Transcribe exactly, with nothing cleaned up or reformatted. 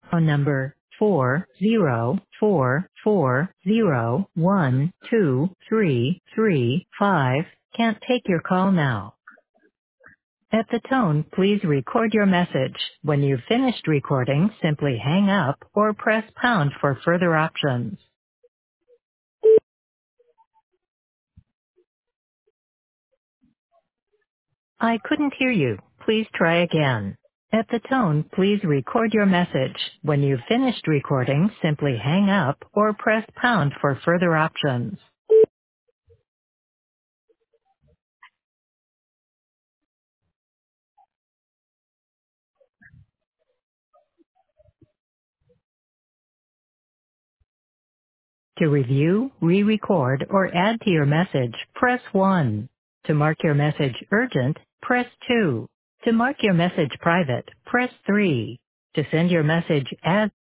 Phone number four zero four four zero one two three three five can't take your call now. At the tone, please record your message. When you've finished recording, simply hang up or press pound for further options. I couldn't hear you. Please try again. At the tone, please record your message. When you've finished recording, simply hang up or press pound for further options. To review, re-record, or add to your message, press one. To mark your message urgent, press two. To mark your message private, press three. To send your message as